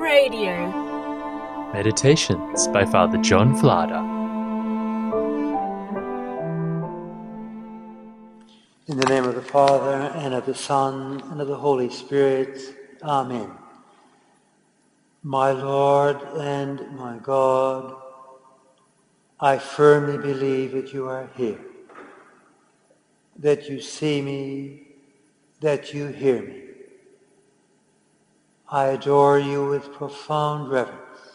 Radio. Meditations by Father John Vlada. In the name of the Father, and of the Son, and of the Holy Spirit. Amen. My Lord and my God, I firmly believe that you are here, that you see me, that you hear me. I adore you with profound reverence.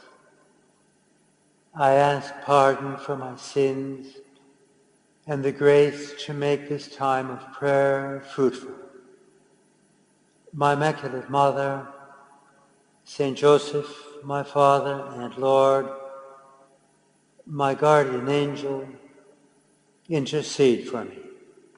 I ask pardon for my sins and the grace to make this time of prayer fruitful. My Immaculate Mother, Saint Joseph, my Father and Lord, my guardian angel, intercede for me.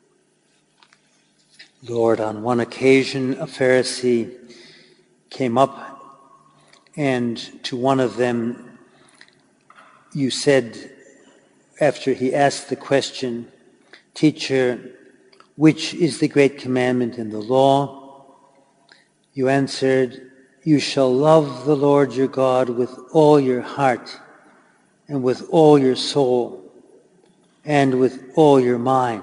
Lord, on one occasion a Pharisee came up, and to one of them you said, after he asked the question, "Teacher, which is the great commandment in the law?" You answered, "You shall love the Lord your God with all your heart, and with all your soul, and with all your mind.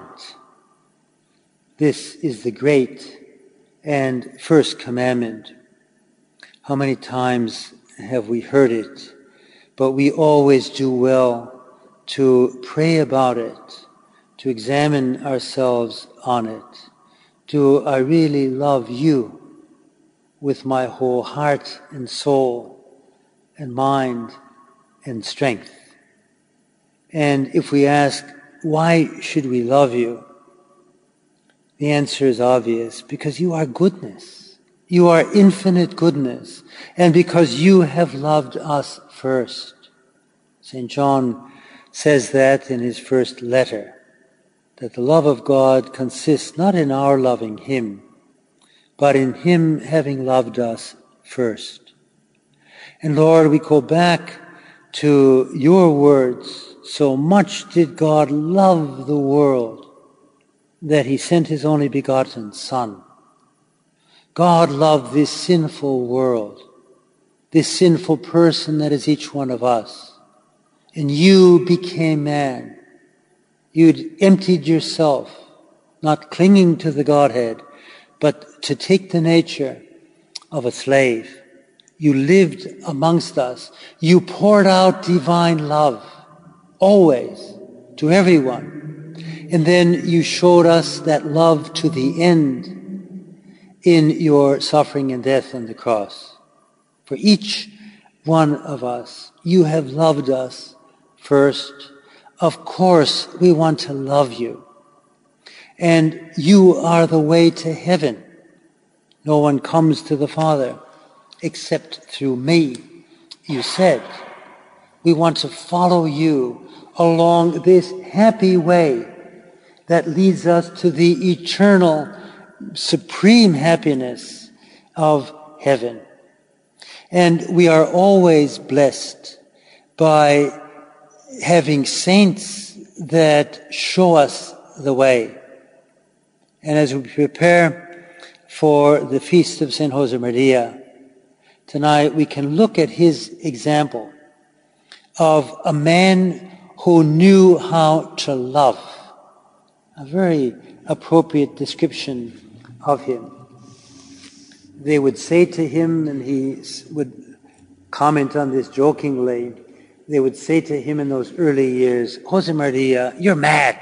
This is the great and first commandment." How many times have we heard it? But we always do well to pray about it, to examine ourselves on it. Do I really love you with my whole heart and soul and mind and strength? And if we ask, why should we love you? The answer is obvious, because you are goodness. You are infinite goodness, and because you have loved us first. St. John says that in his first letter, that the love of God consists not in our loving him, but in him having loved us first. And Lord, we go back to your words. So much did God love the world that he sent his only begotten Son. God loved this sinful world, this sinful person that is each one of us. And you became man. You'd emptied yourself, not clinging to the Godhead, but to take the nature of a slave. You lived amongst us. You poured out divine love, always, to everyone. And then you showed us that love to the end in your suffering and death on the cross. For each one of us, you have loved us first. Of course, we want to love you. And you are the way to heaven. No one comes to the Father except through me, you said. We want to follow you along this happy way that leads us to the eternal, supreme happiness of heaven. And we are always blessed by having saints that show us the way. And as we prepare for the feast of St. Josemaria, tonight we can look at his example of a man who knew how to love. A very appropriate description of him. They would say to him, and he would comment on this jokingly, they would say to him in those early years, "Josemaria, you're mad."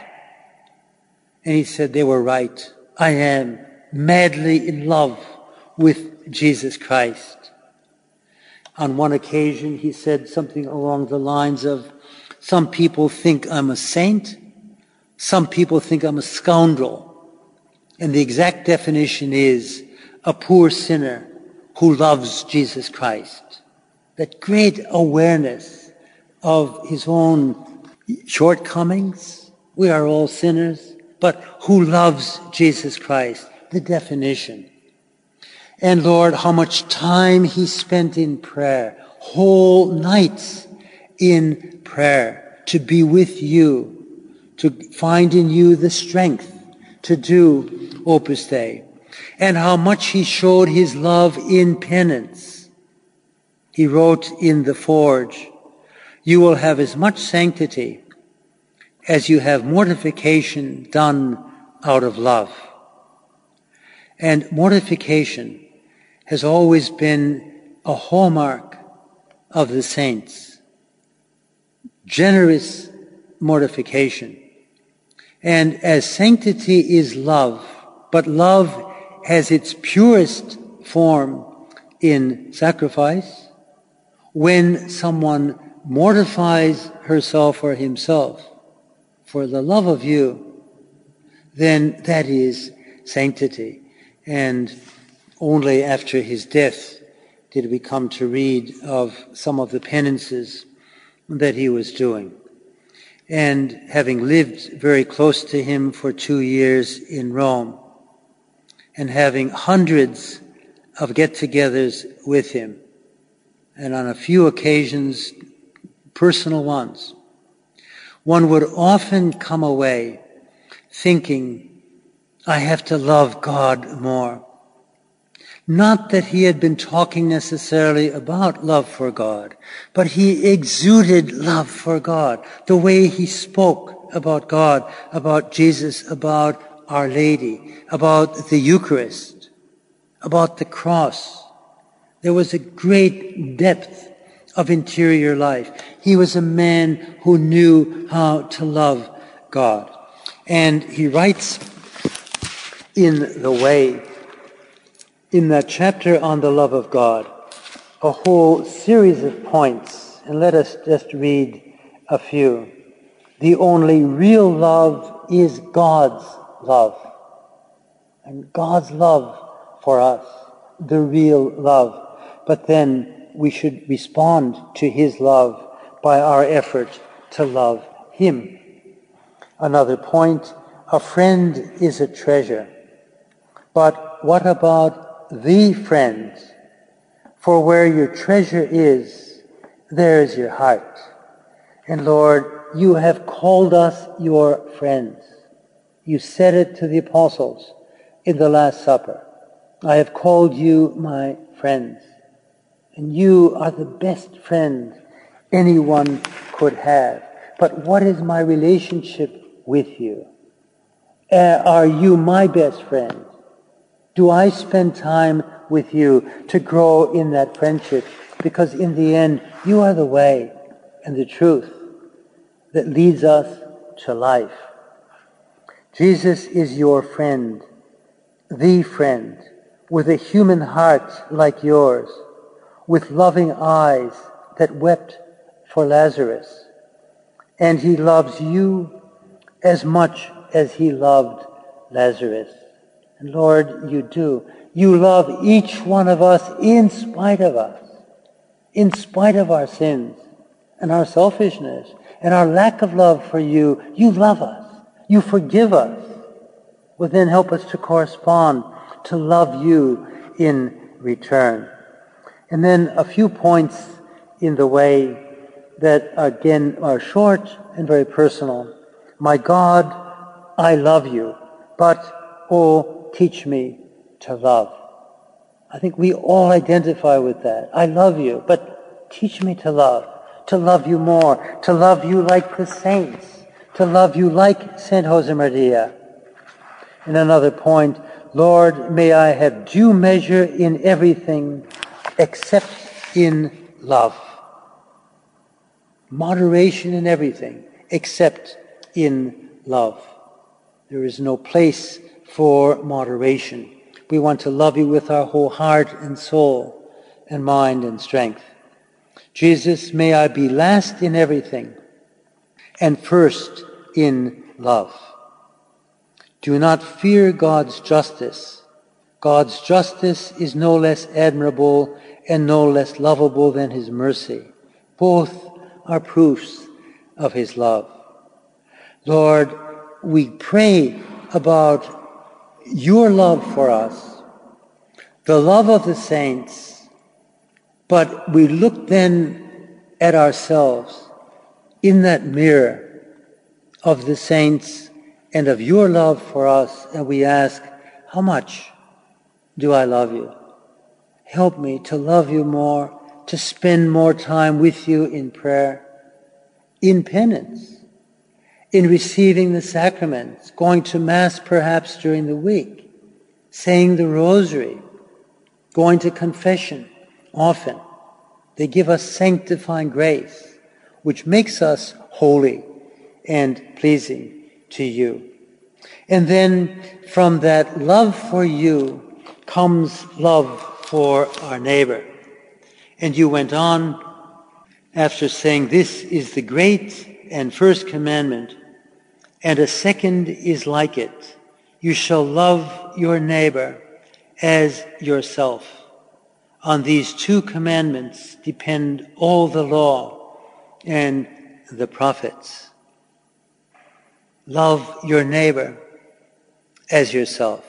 And he said, they were right. I am madly in love with Jesus Christ. On one occasion, he said something along the lines of, some people think I'm a saint, some people think I'm a scoundrel. And the exact definition is a poor sinner who loves Jesus Christ. That great awareness of his own shortcomings. We are all sinners, but who loves Jesus Christ? The definition. And Lord, how much time he spent in prayer, whole nights in prayer, to be with you, to find in you the strength to do Opus Dei, and how much he showed his love in penance. He wrote in the Forge, "You will have as much sanctity as you have mortification done out of love." And mortification has always been a hallmark of the saints. Generous mortification. And as sanctity is love, but love has its purest form in sacrifice, when someone mortifies herself or himself for the love of you, then that is sanctity. And only after his death did we come to read of some of the penances that he was doing. And having lived very close to him for 2 years in Rome, and having hundreds of get-togethers with him, and on a few occasions, personal ones, one would often come away thinking, I have to love God more. Not that he had been talking necessarily about love for God, but he exuded love for God. The way he spoke about God, about Jesus, about Our Lady, about the Eucharist, about the cross. There was a great depth of interior life. He was a man who knew how to love God. And he writes in The Way, in that chapter on the love of God, a whole series of points, and let us just read a few. The only real love is God's love, and God's love for us, the real love. But then we should respond to his love by our effort to love him. Another point, a friend is a treasure. But what about the friend? For where your treasure is, there is your heart. And Lord, you have called us your friends. You said it to the apostles in the Last Supper. I have called you my friends. And you are the best friend anyone could have. But what is my relationship with you? Are you my best friend? Do I spend time with you to grow in that friendship? Because in the end, you are the way and the truth that leads us to life. Jesus is your friend, the friend, with a human heart like yours, with loving eyes that wept for Lazarus. And he loves you as much as he loved Lazarus. And Lord, you do. You love each one of us in spite of us, in spite of our sins and our selfishness and our lack of love for you. You love us. You forgive us. Well, then help us to correspond, to love you in return. And then a few points in the way that, again, are short and very personal. My God, I love you, but, oh, teach me to love. I think we all identify with that. I love you, but teach me to love you more, to love you like the saints, to love you like Saint Josemaria. And another point, Lord, may I have due measure in everything except in love. Moderation in everything except in love. There is no place for moderation. We want to love you with our whole heart and soul and mind and strength. Jesus, may I be last in everything and first in love. Do not fear God's justice. God's justice is no less admirable and no less lovable than his mercy. Both are proofs of his love. Lord, we pray about your love for us, the love of the saints, but we look then at ourselves in that mirror of the saints and of your love for us, and we ask, how much do I love you? Help me to love you more, to spend more time with you in prayer, in penance, in receiving the sacraments, going to Mass perhaps during the week, saying the Rosary, going to confession often. They give us sanctifying grace, which makes us holy and pleasing to you. And then from that love for you comes love for our neighbor. And you went on after saying, this is the great and first commandment, and a second is like it. You shall love your neighbor as yourself. On these two commandments depend all the law and the prophets. Love your neighbor as yourself.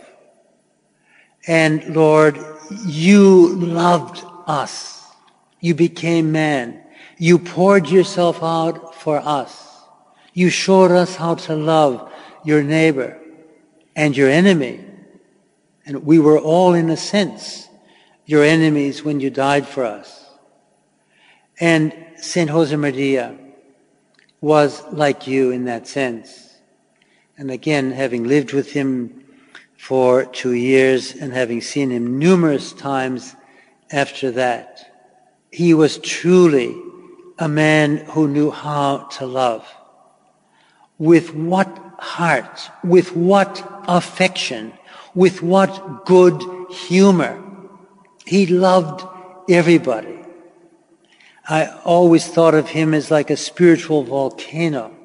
And Lord, you loved us. You became man. You poured yourself out for us. You showed us how to love your neighbor and your enemy. And we were all, in a sense, your enemies when you died for us. And Saint Josemaria was like you in that sense. And again, having lived with him for 2 years and having seen him numerous times after that, he was truly a man who knew how to love. With what heart, with what affection, with what good humor. He loved everybody. I always thought of him as like a spiritual volcano,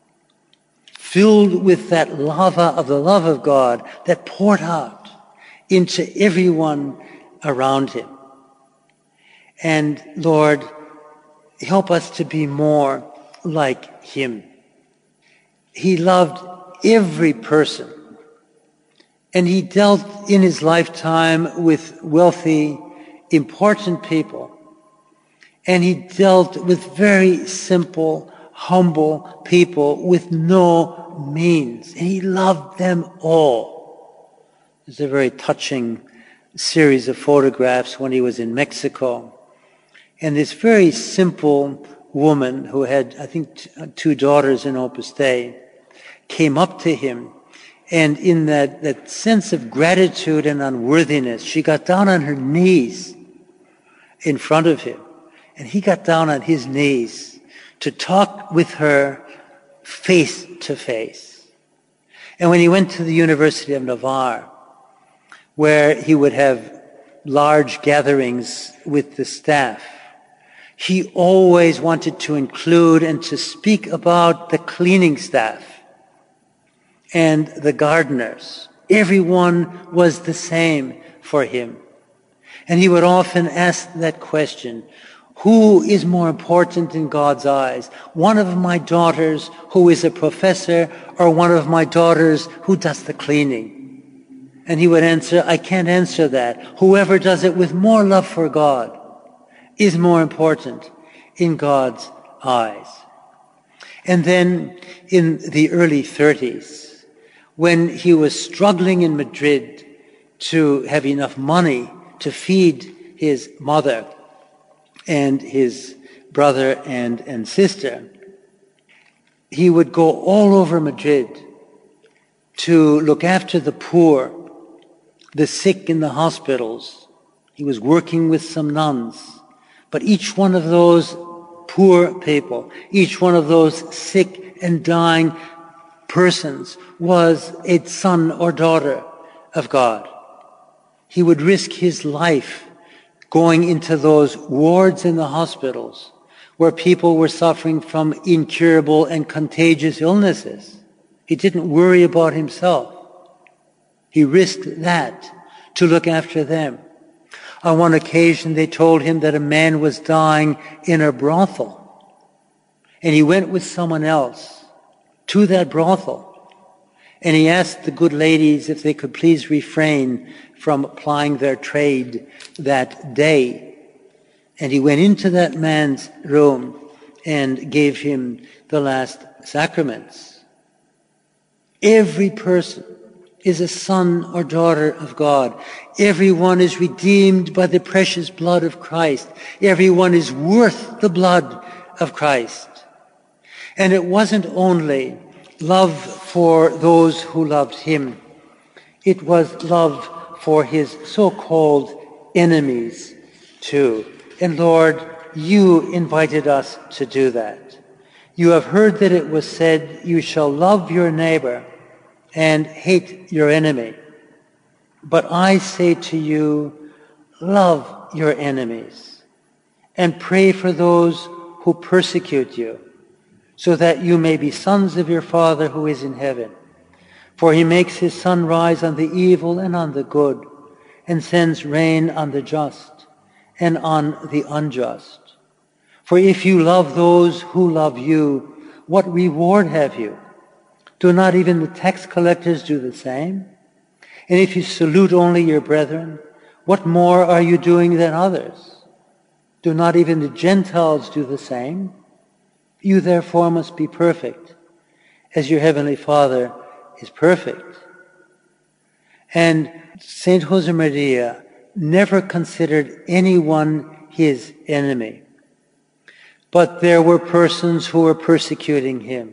filled with that lava of the love of God that poured out into everyone around him. And Lord, help us to be more like him. He loved every person, and he dealt in his lifetime with wealthy, important people, and he dealt with very simple, humble people with no means, and he loved them all. There's a very touching series of photographs when he was in Mexico, and this very simple woman who had, I think, 2 daughters in Opus Dei, came up to him, and in that sense of gratitude and unworthiness, she got down on her knees in front of him, and he got down on his knees to talk with her face to face. And when he went to the University of Navarre, where he would have large gatherings with the staff, he always wanted to include and to speak about the cleaning staff and the gardeners. Everyone was the same for him. And he would often ask that question, who is more important in God's eyes? One of my daughters who is a professor, or one of my daughters who does the cleaning? And he would answer, I can't answer that. Whoever does it with more love for God is more important in God's eyes. And then in the early 30s, when he was struggling in Madrid to have enough money to feed his mother and his brother and sister, he would go all over Madrid to look after the poor, the sick in the hospitals. He was working with some nuns. But each one of those poor people, each one of those sick and dying persons was a son or daughter of God. He would risk his life going into those wards in the hospitals where people were suffering from incurable and contagious illnesses. He didn't worry about himself. He risked that to look after them. On one occasion, they told him that a man was dying in a brothel, and he went with someone else to that brothel, and he asked the good ladies if they could please refrain from plying their trade that day. And he went into that man's room and gave him the last sacraments. Every person is a son or daughter of God. Everyone is redeemed by the precious blood of Christ. Everyone is worth the blood of Christ. And it wasn't only love for those who loved him. It was love for his so-called enemies too. And Lord, you invited us to do that. You have heard that it was said, you shall love your neighbor and hate your enemy. But I say to you, love your enemies and pray for those who persecute you, so that you may be sons of your Father who is in heaven. For he makes his sun rise on the evil and on the good, and sends rain on the just and on the unjust. For if you love those who love you, what reward have you? Do not even the tax collectors do the same? And if you salute only your brethren, what more are you doing than others? Do not even the Gentiles do the same? You therefore must be perfect, as your heavenly Father is perfect. And Saint Josemaria never considered anyone his enemy. But there were persons who were persecuting him.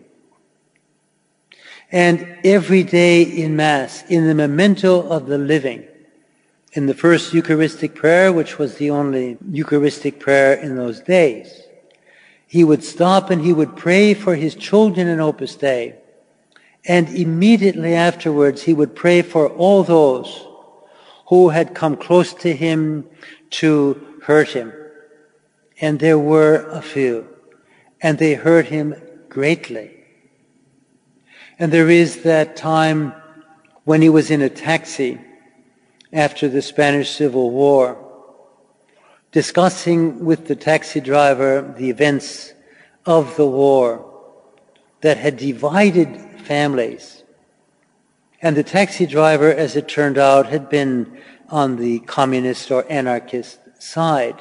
And every day in Mass, in the memento of the living, in the first Eucharistic prayer, which was the only Eucharistic prayer in those days, he would stop and he would pray for his children in Opus Dei. And immediately afterwards, he would pray for all those who had come close to him to hurt him. And there were a few, and they hurt him greatly. And there is that time when he was in a taxi after the Spanish Civil War, discussing with the taxi driver the events of the war that had divided families. And the taxi driver, as it turned out, had been on the communist or anarchist side.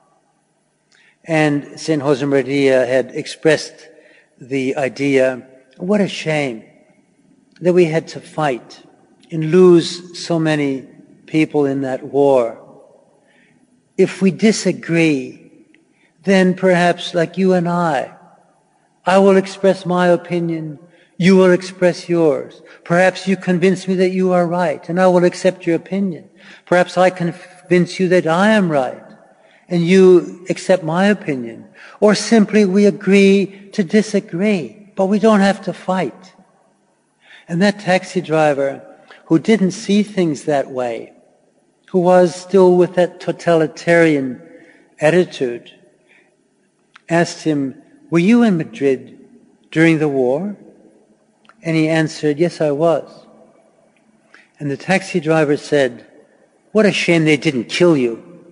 And St. Josemaria had expressed the idea, what a shame that we had to fight and lose so many people in that war. If we disagree, then perhaps like you and I will express my opinion, you will express yours. Perhaps you convince me that you are right, and I will accept your opinion. Perhaps I convince you that I am right, and you accept my opinion. Or simply we agree to disagree, but we don't have to fight. And that taxi driver who didn't see things that way, who was still with that totalitarian attitude, asked him, were you in Madrid during the war? And he answered, yes, I was. And the taxi driver said, what a shame they didn't kill you.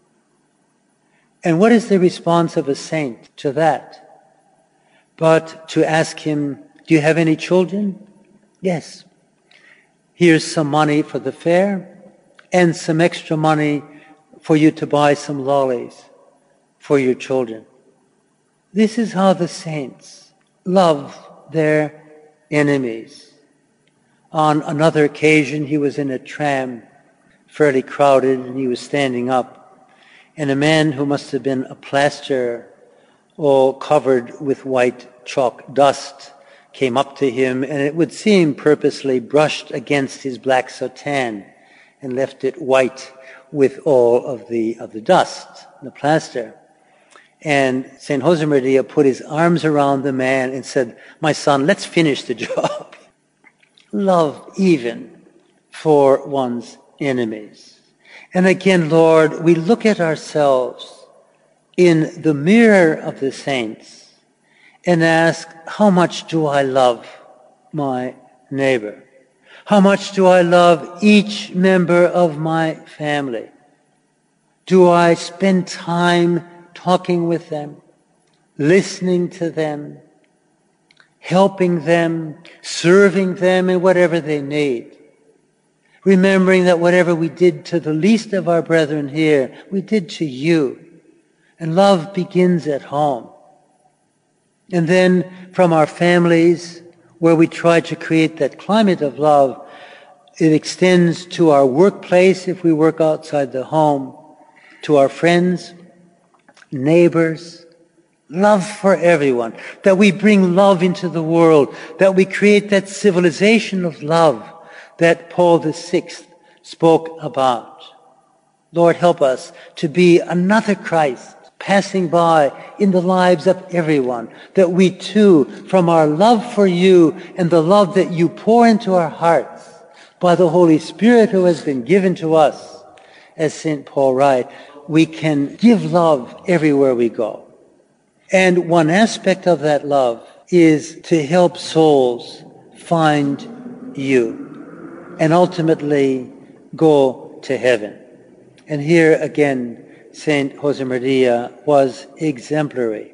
And what is the response of a saint to that? But to ask him, do you have any children? Yes. Here's some money for the fare and some extra money for you to buy some lollies for your children. This is how the saints love their enemies. On another occasion, he was in a tram, fairly crowded, and he was standing up. And a man who must have been a plasterer, all covered with white chalk dust, came up to him, and it would seem purposely brushed against his black soutane and left it white with all of the dust, the plaster. And St. Josemaria put his arms around the man and said, my son, let's finish the job. Love even for one's enemies. And again, Lord, we look at ourselves in the mirror of the saints and ask, how much do I love my neighbor? How much do I love each member of my family? Do I spend time talking with them, listening to them, helping them, serving them in whatever they need? Remembering that whatever we did to the least of our brethren here, we did to you. And love begins at home. And then from our families, where we try to create that climate of love, It extends to our workplace if we work outside the home, to our friends, neighbors, love for everyone, that we bring love into the world, that we create that civilization of love that Paul VI spoke about. Lord, help us to be another Christ passing by in the lives of everyone, that we too, from our love for you and the love that you pour into our hearts by the Holy Spirit who has been given to us, as St. Paul writes, we can give love everywhere we go. And one aspect of that love is to help souls find you and ultimately go to heaven. And here again, St. Josemaria was exemplary.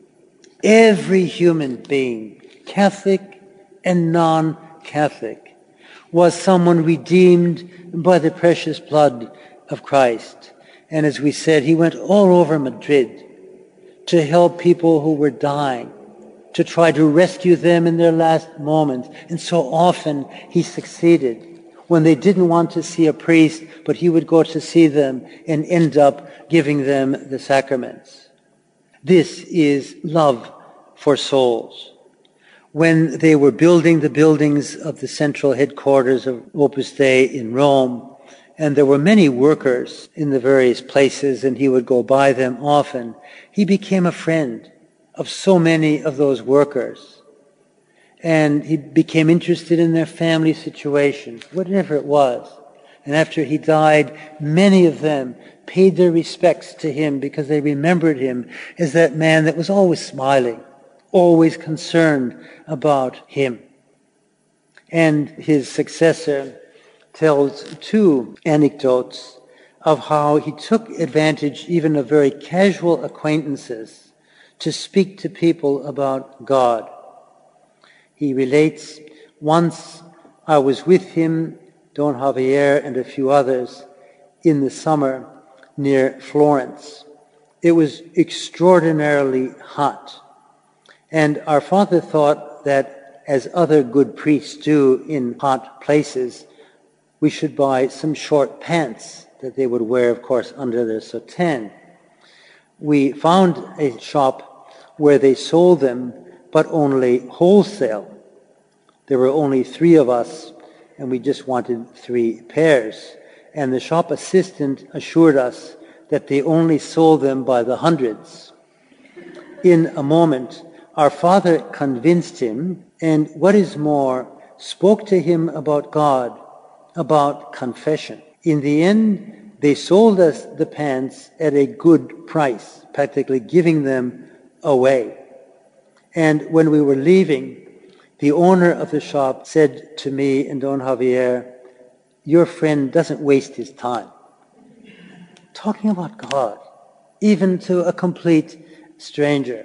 Every human being, Catholic and non-Catholic, was someone redeemed by the precious blood of Christ. And as we said, he went all over Madrid to help people who were dying, to try to rescue them in their last moments. And so often he succeeded. When they didn't want to see a priest, but he would go to see them and end up giving them the sacraments. This is love for souls. When they were building the buildings of the central headquarters of Opus Dei in Rome, and there were many workers in the various places, and he would go by them often, he became a friend of so many of those workers. And he became interested in their family situation, whatever it was. And after he died, many of them paid their respects to him because they remembered him as that man that was always smiling, always concerned about him. And his successor tells two anecdotes of how he took advantage even of very casual acquaintances to speak to people about God. He relates, once I was with him, Don Javier and a few others, in the summer near Florence. It was extraordinarily hot. And our father thought that, as other good priests do in hot places, we should buy some short pants that they would wear, of course, under their soutane. We found a shop where they sold them, but only wholesale. There were only 3 of us, and we just wanted 3 pairs. And the shop assistant assured us that they only sold them by the hundreds. In a moment, our father convinced him, and what is more, spoke to him about God, about confession. In the end, they sold us the pants at a good price, practically giving them away. And when we were leaving, the owner of the shop said to me and Don Javier, "Your friend doesn't waste his time." Talking about God, even to a complete stranger.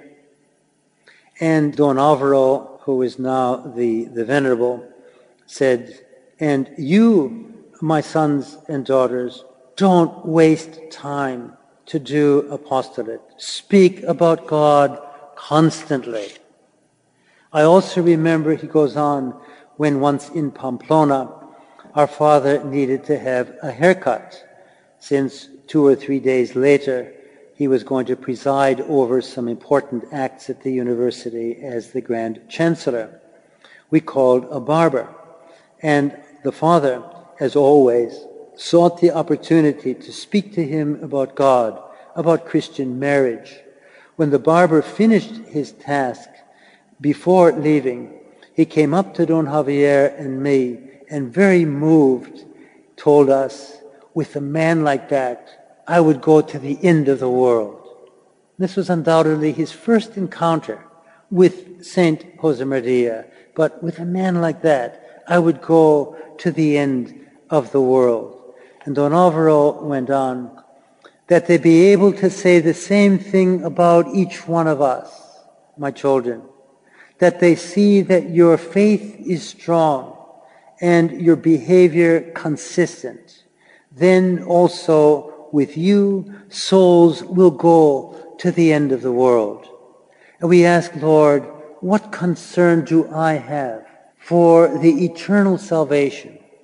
And Don Alvaro, who is now the Venerable, said, "And you, my sons and daughters, don't waste time to do apostolate. Speak about God constantly." I also remember, he goes on, when once in Pamplona, our father needed to have a haircut, since 2 or 3 days later, he was going to preside over some important acts at the university as the Grand Chancellor. We called a barber, and the father, as always, sought the opportunity to speak to him about God, about Christian marriage. When the barber finished his task, before leaving, he came up to Don Javier and me, and very moved, told us, "With a man like that, I would go to the end of the world." This was undoubtedly his first encounter with Saint Josemaria, but with a man like that, I would go to the end of the world. And Don Alvaro went on, that they be able to say the same thing about each one of us, my children, that they see that your faith is strong and your behavior consistent. Then also with you, souls will go to the end of the world. And we ask, Lord, what concern do I have for the eternal salvation?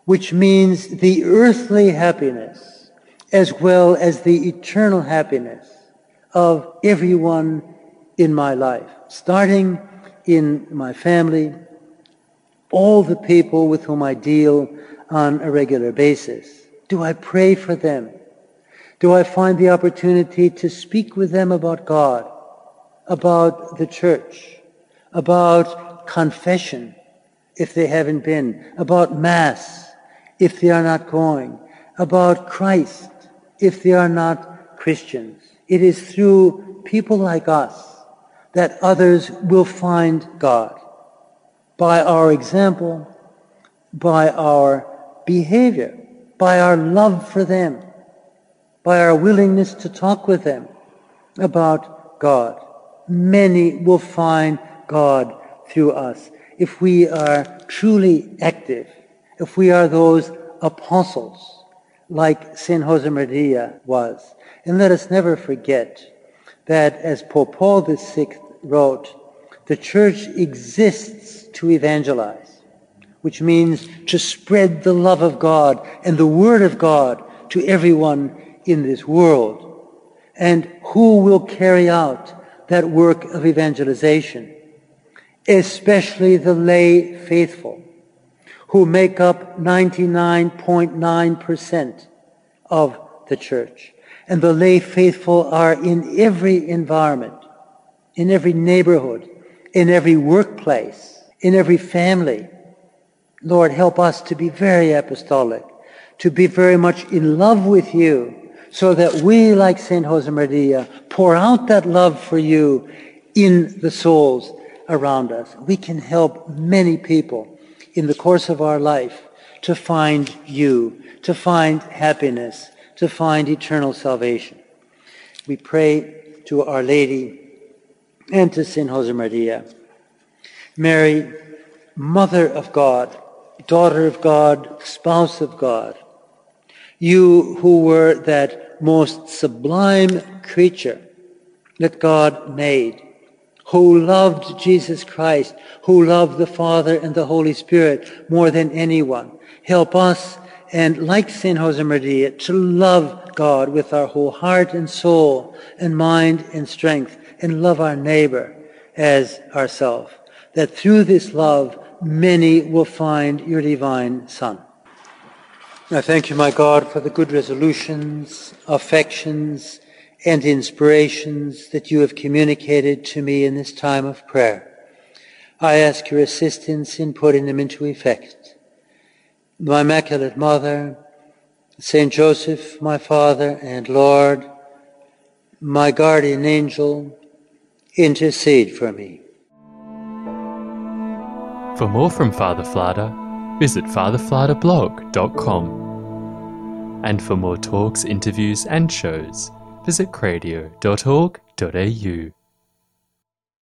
which means the earthly happiness as well as the eternal happiness of everyone in my life, starting in my family, all the people with whom I deal on a regular basis. Do I pray for them? Do I find the opportunity to speak with them about God, about the church, about confession, if they haven't been, about Mass, if they are not going, about Christ, if they are not Christians? It is through people like us that others will find God, by our example, by our behavior, by our love for them, by our willingness to talk with them about God. Many will find God through us if we are truly active, if we are those apostles like St. Josemaria was. And let us never forget that, as Pope Paul VI wrote, the Church exists to evangelize, which means to spread the love of God and the Word of God to everyone in this world. And who will carry out that work of evangelization? Especially the lay faithful, who make up 99.9% of the Church. And the lay faithful are in every environment, in every neighborhood, in every workplace, in every family. Lord, help us to be very apostolic, to be very much in love with you, so that we, like St. Josemaria, pour out that love for you in the souls around us. We can help many people in the course of our life to find you, to find happiness, to find eternal salvation. We pray to Our Lady and to St. Josemaria. Mary, Mother of God, Daughter of God, Spouse of God, you who were that most sublime creature that God made, who loved Jesus Christ, who loved the Father and the Holy Spirit more than anyone, help us, and like St. Josemaria, to love God with our whole heart and soul and mind and strength, and love our neighbor as ourselves, that through this love many will find your divine Son. I thank you, my God, for the good resolutions, affections, and inspirations that you have communicated to me in this time of prayer. I ask your assistance in putting them into effect. My Immaculate Mother, Saint Joseph, my Father and Lord, my guardian angel, intercede for me. For more from Father Flada, visit fatherfladablog.com. And for more talks, interviews and shows, visit cradio.org.au.